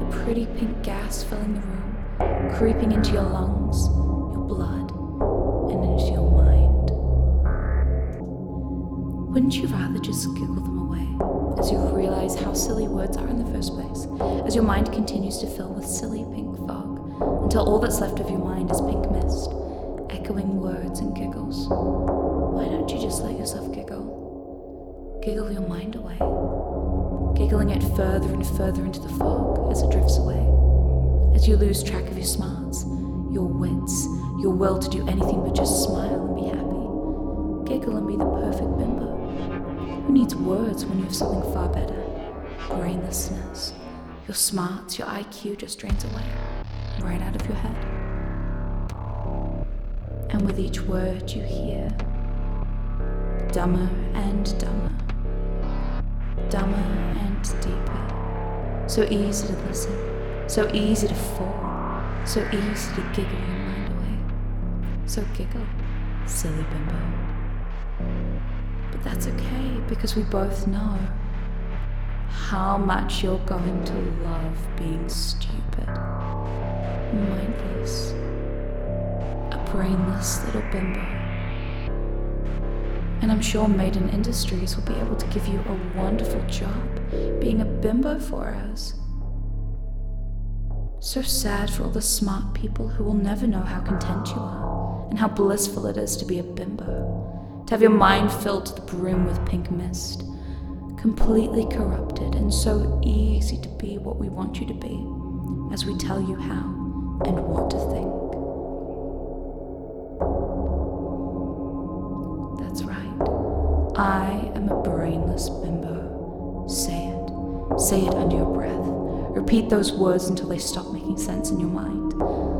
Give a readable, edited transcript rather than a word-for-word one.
pretty pink gas filling the room, creeping into your lungs, your blood, and into your mind. Wouldn't you rather just giggle them away as you realize how silly words are in the first place, as your mind continues to fill with silly pink fog, until all that's left of your mind is pink mist, echoing words and giggles? Why don't you just let yourself giggle? Giggle your mind away, giggling it further and further into the fog as it drifts away, as you lose track of your smarts, your wits, your will to do anything but just smile and be happy. Giggle and be the perfect bimbo. Who needs words when you have something far better? Brainlessness. Your smarts, your IQ just drains away, right out of your head. And with each word you hear, dumber and dumber, dumber and deeper. So easy to listen, so easy to fall, so easy to giggle your mind away. So giggle, silly bimbo. But that's okay, because we both know how much you're going to love being stupid, mindless, a brainless little bimbo. And I'm sure Maiden Industries will be able to give you a wonderful job being a bimbo for us. So sad for all the smart people who will never know how content you are and how blissful it is to be a bimbo, to have your mind filled to the brim with pink mist, completely corrupted and so easy to be what we want you to be as we tell you how and what to think. That's right. I am a brainless bimbo. Say it. Say it under your breath. Repeat those words until they stop making sense in your mind.